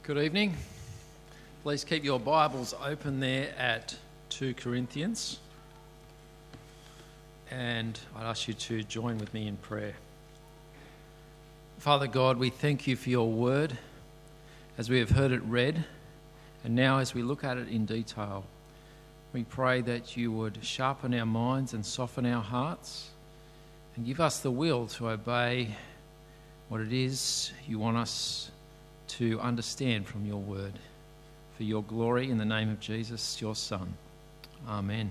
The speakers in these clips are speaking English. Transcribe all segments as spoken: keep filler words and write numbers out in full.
Good evening. Please keep your Bibles open there at two Corinthians. And I'd ask you to join with me in prayer. Father God, we thank you for your word as we have heard it read. And now as we look at it in detail, we pray that you would sharpen our minds and soften our hearts and give us the will to obey what it is you want us to understand from your word. For your glory, in the name of Jesus, your Son. Amen.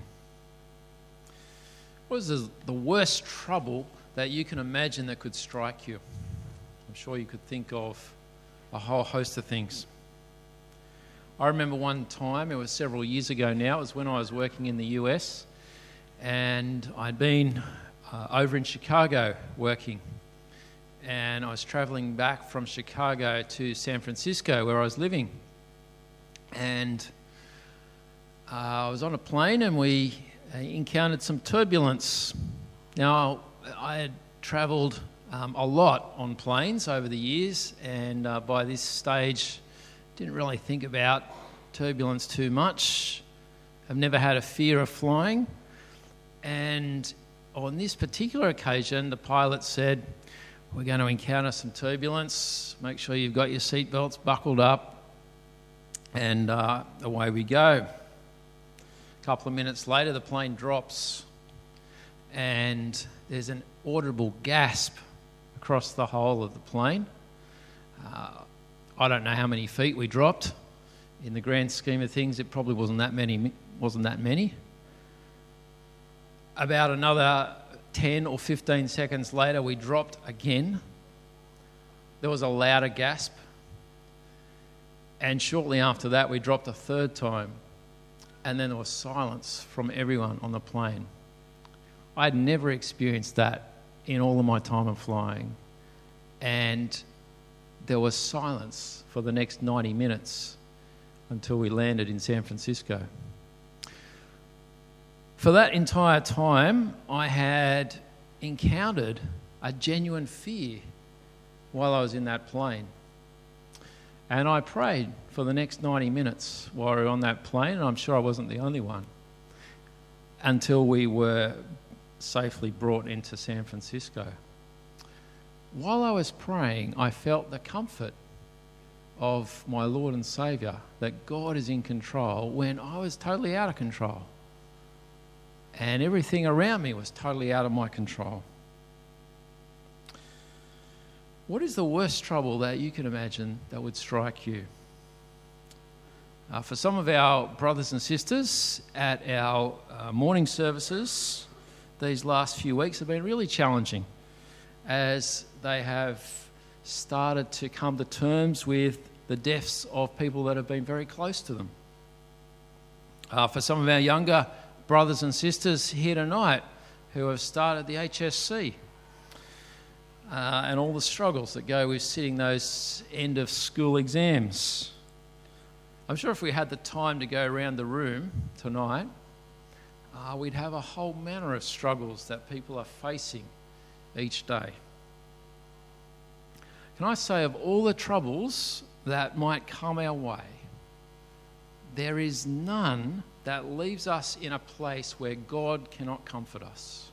What is the, the worst trouble that you can imagine that could strike you? I'm sure you could think of a whole host of things. I remember one time, it was several years ago now, it was when I was working in the U S, and I'd been uh, over in Chicago working. And I was travelling back from Chicago to San Francisco, where I was living. And uh, I was on a plane and we encountered some turbulence. Now, I had travelled um, a lot on planes over the years, and uh, by this stage, didn't really think about turbulence too much. I've never had a fear of flying. And on this particular occasion, the pilot said, "We're going to encounter some turbulence. Make sure you've got your seatbelts buckled up." And uh, away we go. A couple of minutes later, the plane drops. And there's an audible gasp across the whole of the plane. Uh, I don't know how many feet we dropped. In the grand scheme of things, it probably wasn't that many. Wasn't that many. About another ten or fifteen seconds later, we dropped again. There was a louder gasp. And shortly after that, we dropped a third time. And then there was silence from everyone on the plane. I'd never experienced that in all of my time of flying. And there was silence for the next ninety minutes until we landed in San Francisco. For that entire time, I had encountered a genuine fear while I was in that plane. And I prayed for the next ninety minutes while we were on that plane, and I'm sure I wasn't the only one, until we were safely brought into San Francisco. While I was praying, I felt the comfort of my Lord and Saviour, that God is in control when I was totally out of control. And everything around me was totally out of my control. What is the worst trouble that you can imagine that would strike you? Uh, for some of our brothers and sisters at our uh, morning services, these last few weeks have been really challenging as they have started to come to terms with the deaths of people that have been very close to them. Uh, for some of our younger brothers and sisters here tonight who have started the H S C uh, and all the struggles that go with sitting those end of school exams. I'm sure if we had the time to go around the room tonight, uh, we'd have a whole manner of struggles that people are facing each day. Can I say, of all the troubles that might come our way, there is none that leaves us in a place where God cannot comfort us.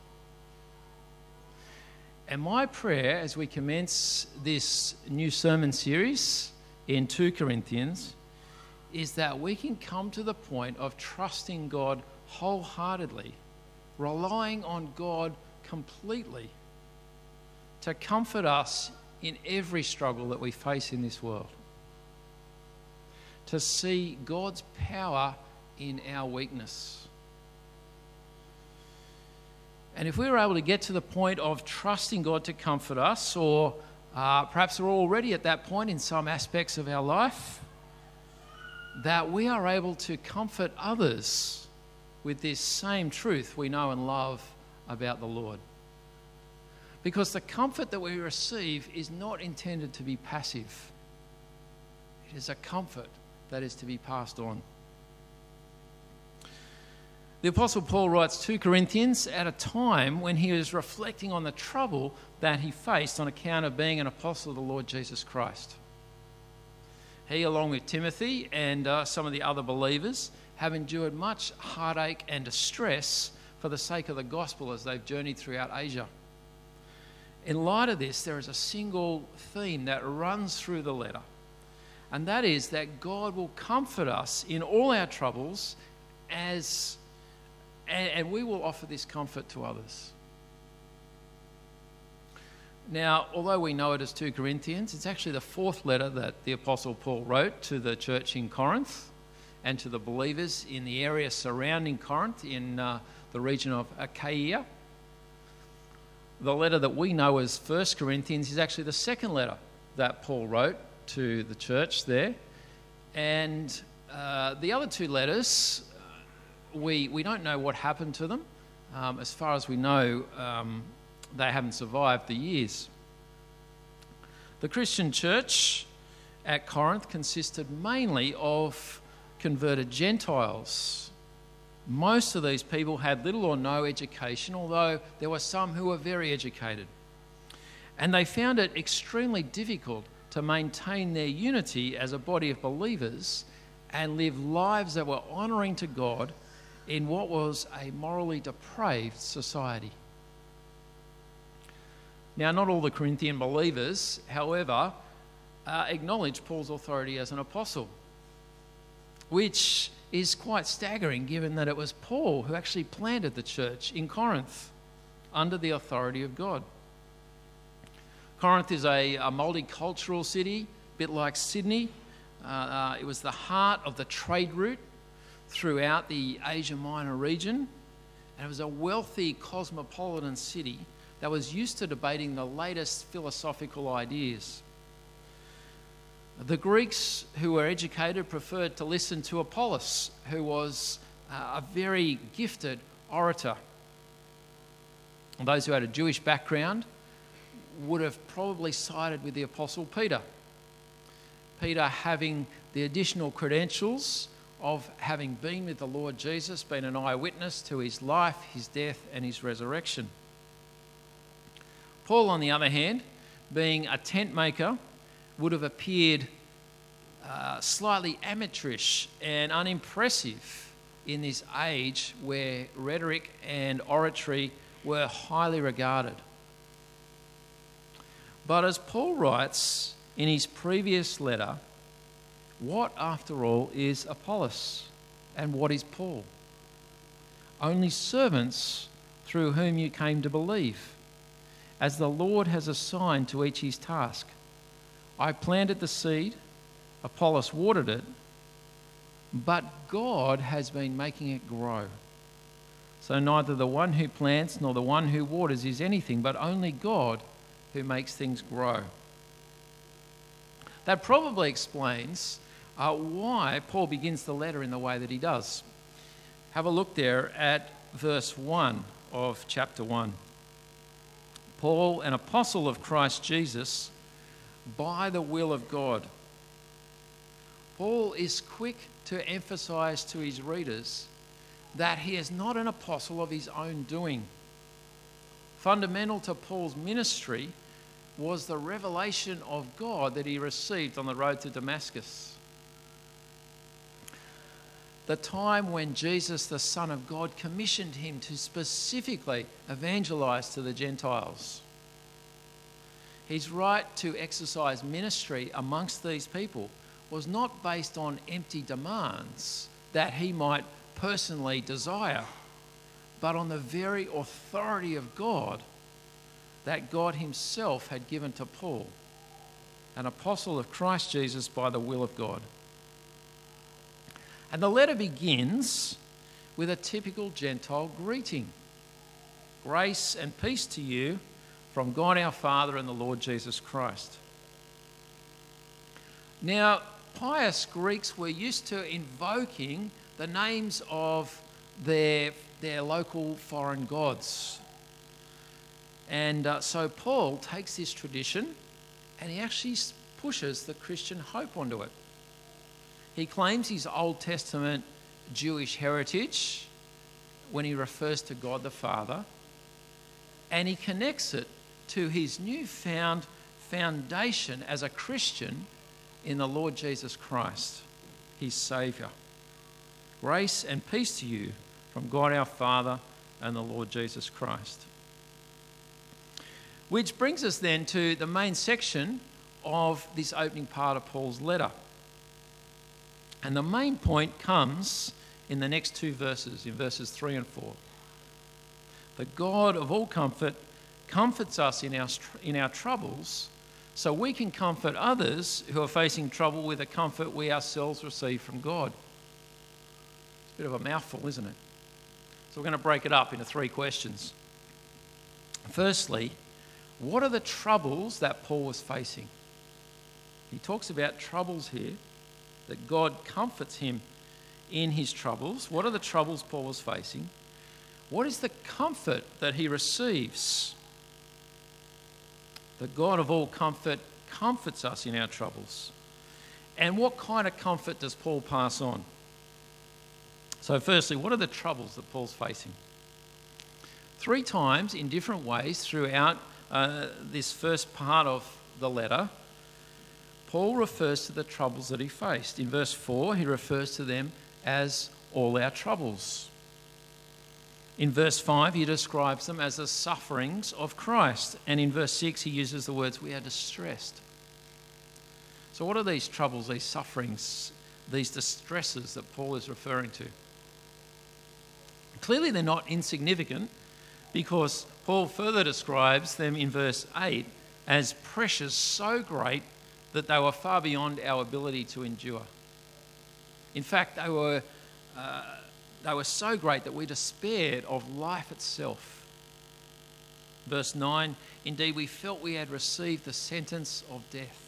And my prayer as we commence this new sermon series in two Corinthians is that we can come to the point of trusting God wholeheartedly, relying on God completely to comfort us in every struggle that we face in this world, to see God's power in our weakness. And if we were able to get to the point of trusting God to comfort us, or uh, perhaps we're already at that point in some aspects of our life, that we are able to comfort others with this same truth we know and love about the Lord. Because the comfort that we receive is not intended to be passive. It is a comfort that is to be passed on. The Apostle Paul writes two Corinthians at a time when he was reflecting on the trouble that he faced on account of being an apostle of the Lord Jesus Christ. He, along with Timothy and uh, some of the other believers, have endured much heartache and distress for the sake of the gospel as they've journeyed throughout Asia. In light of this, there is a single theme that runs through the letter, and that is that God will comfort us in all our troubles, as and, and we will offer this comfort to others. Now, although we know it as Second Corinthians, it's actually the fourth letter that the Apostle Paul wrote to the church in Corinth and to the believers in the area surrounding Corinth in uh, the region of Achaia. The letter that we know as First Corinthians is actually the second letter that Paul wrote to the church there. And uh, the other two letters, we, we don't know what happened to them. Um, as far as we know, um, they haven't survived the years. The Christian church at Corinth consisted mainly of converted Gentiles. Most of these people had little or no education, although there were some who were very educated. And they found it extremely difficult to maintain their unity as a body of believers and live lives that were honouring to God in what was a morally depraved society. Now, not all the Corinthian believers, however, uh, acknowledge Paul's authority as an apostle, which is quite staggering given that it was Paul who actually planted the church in Corinth under the authority of God. Corinth is a, a multicultural city, a bit like Sydney. Uh, uh, it was the heart of the trade route throughout the Asia Minor region, and it was a wealthy cosmopolitan city that was used to debating the latest philosophical ideas. The Greeks who were educated preferred to listen to Apollos, who was uh, a very gifted orator. And those who had a Jewish background would have probably sided with the Apostle Peter. Peter having the additional credentials of having been with the Lord Jesus, been an eyewitness to his life, his death and his resurrection. Paul, on the other hand, being a tent maker, would have appeared uh, slightly amateurish and unimpressive in this age where rhetoric and oratory were highly regarded. But as Paul writes in his previous letter, what, after all, is Apollos and what is Paul? Only servants through whom you came to believe, as the Lord has assigned to each his task. I planted the seed, Apollos watered it, but God has been making it grow. So neither the one who plants nor the one who waters is anything, but only God who makes things grow. That probably explains uh, why Paul begins the letter in the way that he does. Have a look there at verse one of chapter one. Paul, an apostle of Christ Jesus, by the will of God. Paul is quick to emphasize to his readers that he is not an apostle of his own doing. Fundamental to Paul's ministry was the revelation of God that he received on the road to Damascus. The time when Jesus, the Son of God, commissioned him to specifically evangelize to the Gentiles. His right to exercise ministry amongst these people was not based on empty demands that he might personally desire, but on the very authority of God that God himself had given to Paul, an apostle of Christ Jesus by the will of God. And the letter begins with a typical Gentile greeting. Grace and peace to you from God our Father and the Lord Jesus Christ. Now, pious Greeks were used to invoking the names of their, their local foreign gods. And uh, so Paul takes this tradition and he actually pushes the Christian hope onto it. He claims his Old Testament Jewish heritage when he refers to God the Father, and he connects it to his newfound foundation as a Christian in the Lord Jesus Christ, his Saviour. Grace and peace to you from God our Father and the Lord Jesus Christ. Which brings us then to the main section of this opening part of Paul's letter. And the main point comes in the next two verses, in verses three and four. The God of all comfort comforts us in our, in our troubles, so we can comfort others who are facing trouble with the comfort we ourselves receive from God. It's a bit of a mouthful, isn't it? So we're going to break it up into three questions. Firstly, what are the troubles that Paul was facing? He talks about troubles here, that God comforts him in his troubles. What are the troubles Paul was facing? What is the comfort that he receives? The God of all comfort comforts us in our troubles. And what kind of comfort does Paul pass on? So firstly, what are the troubles that Paul's facing? Three times in different ways throughout uh, this first part of the letter, Paul refers to the troubles that he faced. In verse four, he refers to them as all our troubles. In verse five, he describes them as the sufferings of Christ. And in verse six, he uses the words, we are distressed. So what are these troubles, these sufferings, these distresses that Paul is referring to? Clearly they're not insignificant, because Paul further describes them in verse eight as pressures so great that they were far beyond our ability to endure. In fact, they were, uh, they were so great that we despaired of life itself. Verse nine, indeed we felt we had received the sentence of death.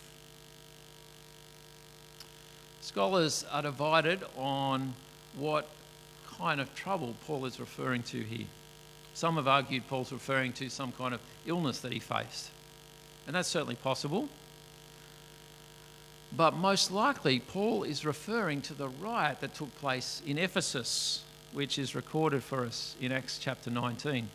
Scholars are divided on what kind of trouble Paul is referring to here. Some have argued Paul's referring to some kind of illness that he faced. And that's certainly possible. But most likely, Paul is referring to the riot that took place in Ephesus, which is recorded for us in Acts chapter nineteen.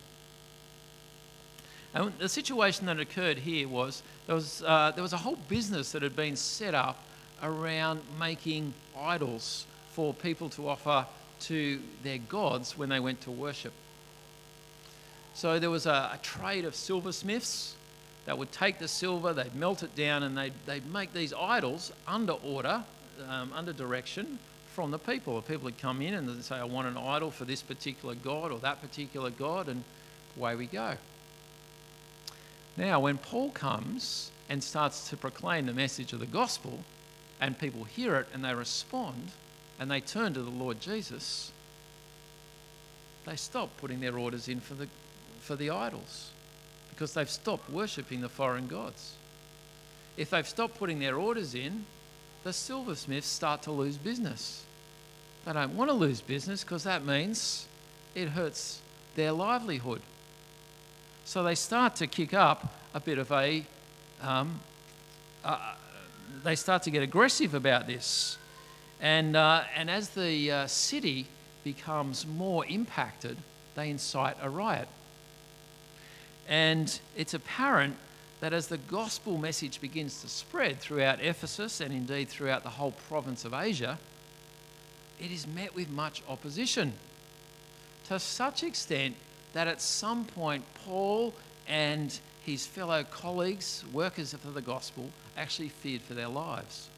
And the situation that occurred here was there was, uh, there was a whole business that had been set up around making idols for people to offer to their gods when they went to worship. So there was a, a trade of silversmiths that would take the silver, they'd melt it down, and they'd, they'd make these idols under order, um, under direction from the people. The people would come in and they'd say, I want an idol for this particular god or that particular god, and away we go. Now, when Paul comes and starts to proclaim the message of the gospel, and people hear it and they respond, and they turn to the Lord Jesus, they stop putting their orders in for the for the idols, because they've stopped worshipping the foreign gods. If they've stopped putting their orders in, the silversmiths start to lose business. They don't want to lose business because that means it hurts their livelihood. So they start to kick up a bit of a, um, uh, they start to get aggressive about this. And, uh, and as the uh, city becomes more impacted, they incite a riot. And it's apparent that as the gospel message begins to spread throughout Ephesus and indeed throughout the whole province of Asia, it is met with much opposition, to such extent that at some point Paul and his fellow colleagues, workers for the gospel, actually feared for their lives.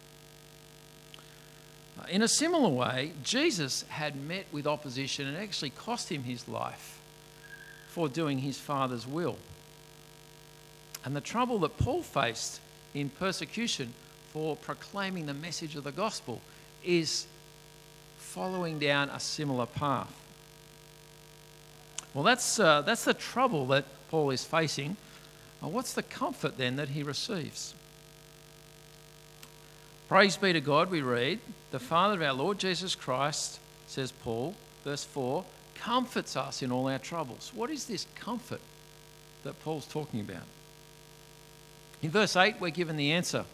In a similar way, Jesus had met with opposition and actually cost him his life for doing his Father's will. And the trouble that Paul faced in persecution for proclaiming the message of the gospel is following down a similar path. Well, that's, uh, that's the trouble that Paul is facing. Well, what's the comfort then that he receives? Praise be to God, we read, the Father of our Lord Jesus Christ, says Paul, verse four, comforts us in all our troubles. What is this comfort that Paul's talking about? In verse eight, we're given the answer.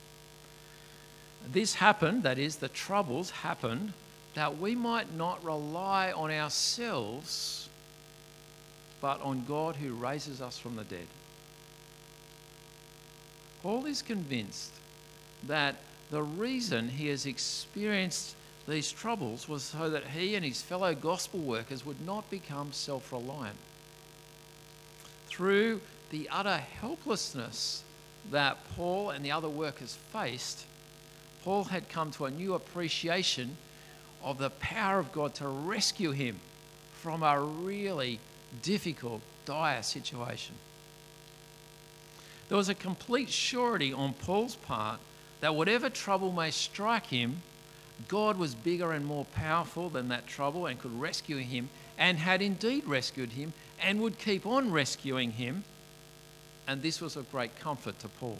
This happened, that is, the troubles happened, that we might not rely on ourselves, but on God who raises us from the dead. Paul is convinced that the reason he has experienced these troubles was so that he and his fellow gospel workers would not become self-reliant. Through the utter helplessness that Paul and the other workers faced, Paul had come to a new appreciation of the power of God to rescue him from a really difficult, dire situation. There was a complete surety on Paul's part that whatever trouble may strike him, God was bigger and more powerful than that trouble and could rescue him, and had indeed rescued him and would keep on rescuing him. And this was of great comfort to Paul.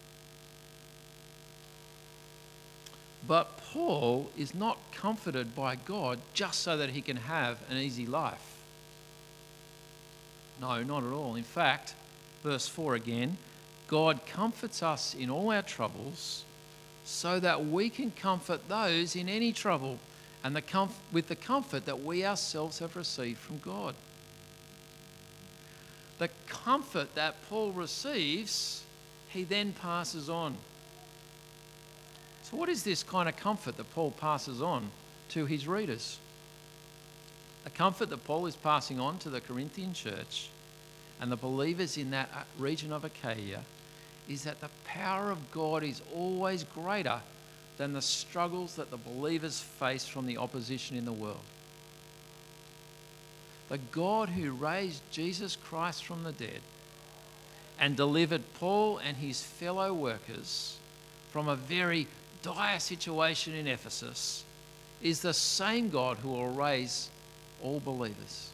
But Paul is not comforted by God just so that he can have an easy life. No, not at all. In fact, verse four again, God comforts us in all our troubles so that we can comfort those in any trouble, and the comf- with the comfort that we ourselves have received from God. The comfort that Paul receives, he then passes on. So what is this kind of comfort that Paul passes on to his readers? The comfort that Paul is passing on to the Corinthian church and the believers in that region of Achaia is that the power of God is always greater than the struggles that the believers face from the opposition in the world. The God who raised Jesus Christ from the dead and delivered Paul and his fellow workers from a very dire situation in Ephesus is the same God who will raise all believers.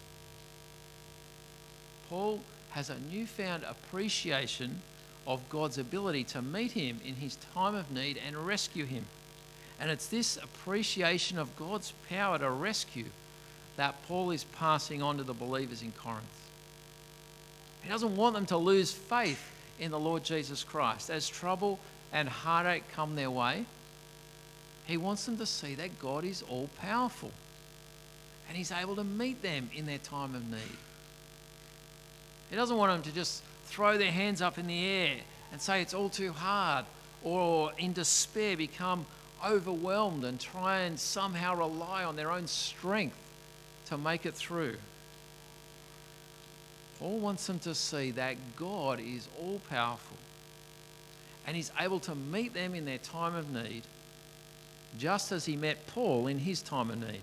Paul has a newfound appreciation of God's ability to meet him in his time of need and rescue him. And it's this appreciation of God's power to rescue that Paul is passing on to the believers in Corinth. He doesn't want them to lose faith in the Lord Jesus Christ. As trouble and heartache come their way, he wants them to see that God is all-powerful and he's able to meet them in their time of need. He doesn't want them to just throw their hands up in the air and say it's all too hard, or in despair become overwhelmed and try and somehow rely on their own strength to make it through. Paul wants them to see that God is all-powerful and he's able to meet them in their time of need, just as he met Paul in his time of need.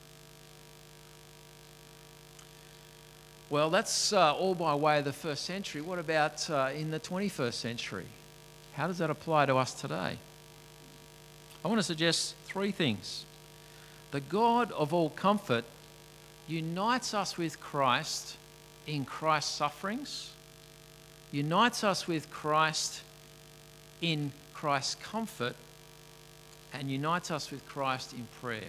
Well, that's uh, all by way of the first century. What about uh, in the twenty-first century? How does that apply to us today? I want to suggest three things. The God of all comfort unites us with Christ in Christ's sufferings, unites us with Christ in Christ's comfort, and unites us with Christ in prayer.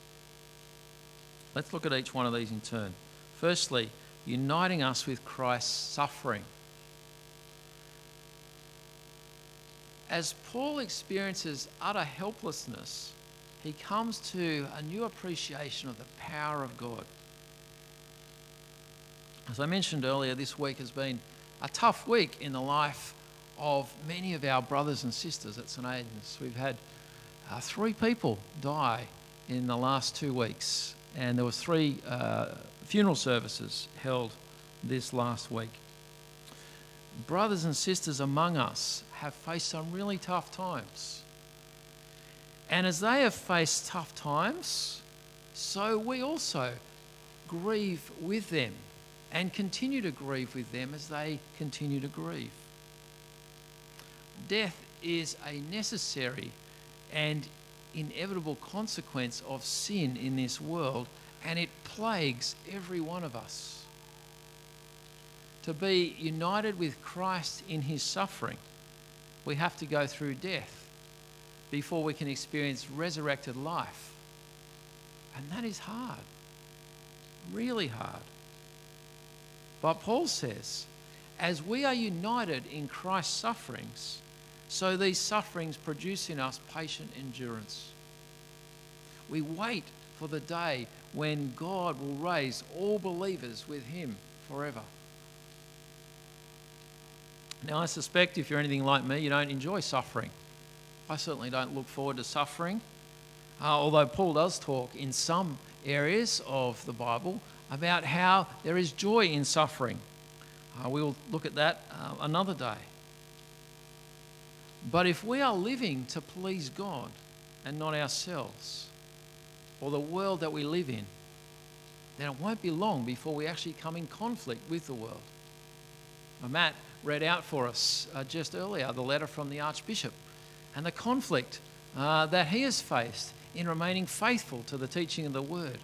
Let's look at each one of these in turn. Firstly, uniting us with Christ's suffering. As Paul experiences utter helplessness, he comes to a new appreciation of the power of God. As I mentioned earlier, this week has been a tough week in the life of many of our brothers and sisters at St Aidan's. We've had uh, three people die in the last two weeks, and there were three uh, funeral services held this last week. Brothers and sisters among us have faced some really tough times. And as they have faced tough times, so we also grieve with them and continue to grieve with them as they continue to grieve. Death is a necessary and inevitable consequence of sin in this world, and it plagues every one of us. To be united with Christ in his suffering, we have to go through death before we can experience resurrected life. And that is hard, really hard. But Paul says, as we are united in Christ's sufferings, so these sufferings produce in us patient endurance. We wait for the day when God will raise all believers with him forever. Now, I suspect if you're anything like me, you don't enjoy suffering. I certainly don't look forward to suffering, uh, although Paul does talk in some areas of the Bible about how there is joy in suffering. Uh, we will look at that uh, another day. But if we are living to please God and not ourselves, or the world that we live in, then it won't be long before we actually come in conflict with the world. Now, Matt read out for us uh, just earlier the letter from the Archbishop and the conflict uh, that he has faced in remaining faithful to the teaching of the Word.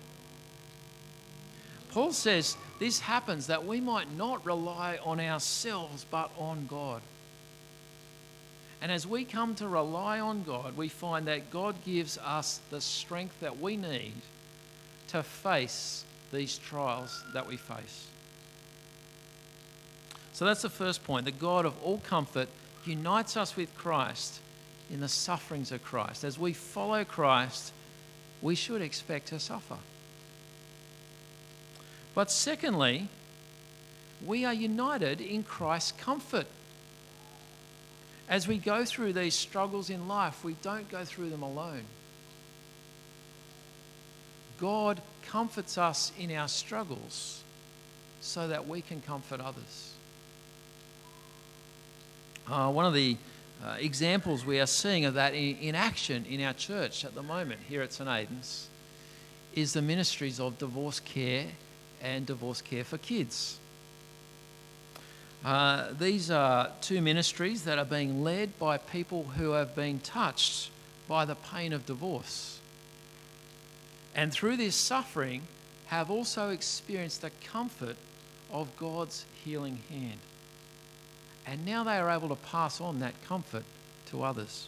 Paul says this happens that we might not rely on ourselves but on God. And as we come to rely on God, we find that God gives us the strength that we need to face these trials that we face. So that's the first point. The God of all comfort unites us with Christ in the sufferings of Christ. As we follow Christ, we should expect to suffer. But secondly, we are united in Christ's comfort. As we go through these struggles in life, we don't go through them alone. God comforts us in our struggles so that we can comfort others. Uh, one of the uh, examples we are seeing of that in, in action in our church at the moment here at St Aidan's is the ministries of divorce care and divorce care for kids. Uh, these are two ministries that are being led by people who have been touched by the pain of divorce. And through this suffering, have also experienced the comfort of God's healing hand. And now they are able to pass on that comfort to others.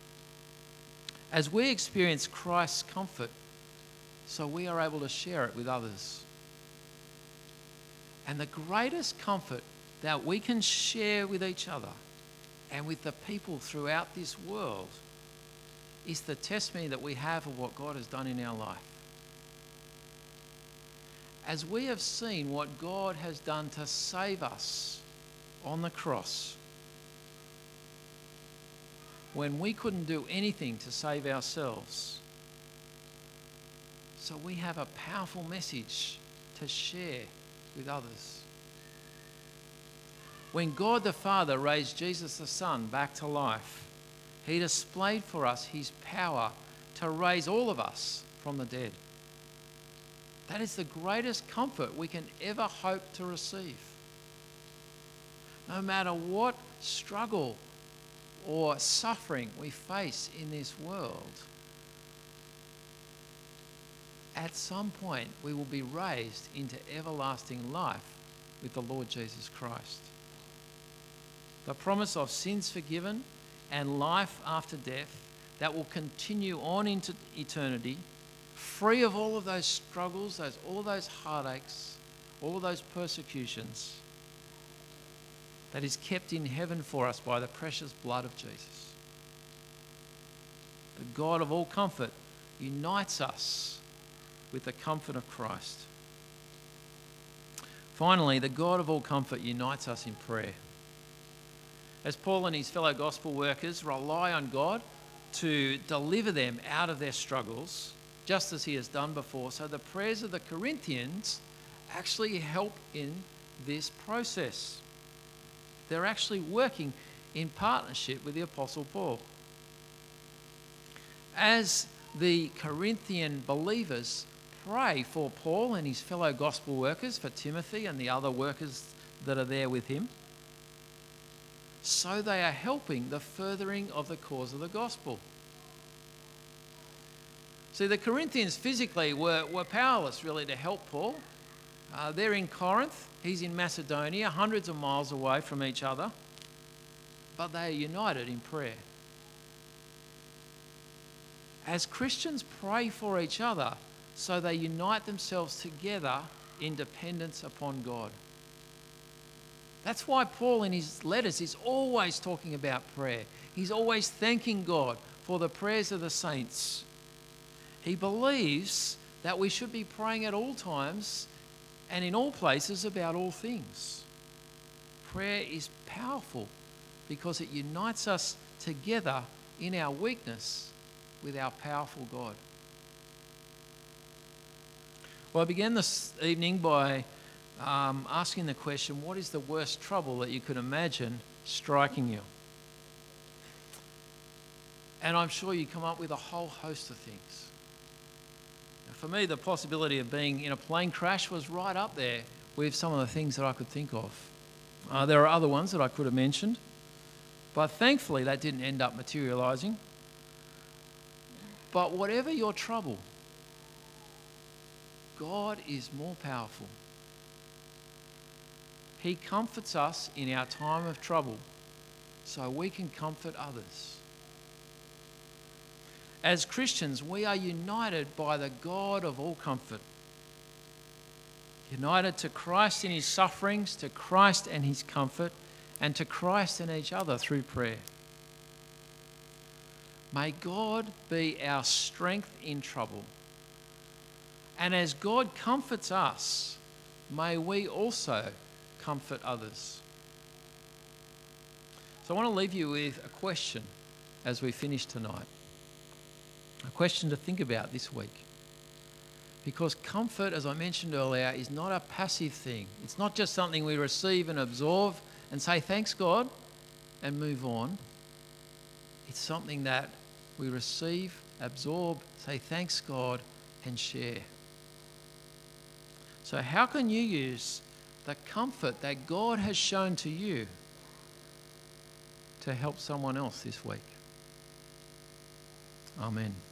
As we experience Christ's comfort, so we are able to share it with others. And the greatest comfort that we can share with each other and with the people throughout this world is the testimony that we have of what God has done in our life. As we have seen what God has done to save us on the cross, when we couldn't do anything to save ourselves, so we have a powerful message to share with others. When God the Father raised Jesus the Son back to life, he displayed for us his power to raise all of us from the dead. That is the greatest comfort we can ever hope to receive. No matter what struggle or suffering we face in this world, at some point we will be raised into everlasting life with the Lord Jesus Christ. The promise of sins forgiven and life after death that will continue on into eternity, free of all of those struggles, those, all of those heartaches, all of those persecutions, that is kept in heaven for us by the precious blood of Jesus. The God of all comfort unites us with the comfort of Christ. Finally, the God of all comfort unites us in prayer. As Paul and his fellow gospel workers rely on God to deliver them out of their struggles, just as he has done before, so the prayers of the Corinthians actually help in this process. They're actually working in partnership with the Apostle Paul. As the Corinthian believers pray for Paul and his fellow gospel workers, for Timothy and the other workers that are there with him, so they are helping the furthering of the cause of the gospel. See, the Corinthians physically were, were powerless really to help Paul. Uh, they're in Corinth, he's in Macedonia, hundreds of miles away from each other, but they are united in prayer. As Christians pray for each other, so they unite themselves together in dependence upon God. That's why Paul in his letters is always talking about prayer. He's always thanking God for the prayers of the saints. He believes that we should be praying at all times and in all places about all things. Prayer is powerful because it unites us together in our weakness with our powerful God. Well, I began this evening by um, asking the question, what is the worst trouble that you could imagine striking you? And I'm sure you come up with a whole host of things. Now, for me, the possibility of being in a plane crash was right up there with some of the things that I could think of. Uh, there are other ones that I could have mentioned, but thankfully that didn't end up materialising. But whatever your trouble, God is more powerful. He comforts us in our time of trouble so we can comfort others. As Christians, we are united by the God of all comfort. United to Christ in his sufferings, to Christ and his comfort, and to Christ and each other through prayer. May God be our strength in trouble. And as God comforts us, may we also comfort others. So I want to leave you with a question as we finish tonight. A question to think about this week. Because comfort, as I mentioned earlier, is not a passive thing. It's not just something we receive and absorb and say, thanks God, and move on. It's something that we receive, absorb, say thanks God, and share. So how can you use the comfort that God has shown to you to help someone else this week? Amen.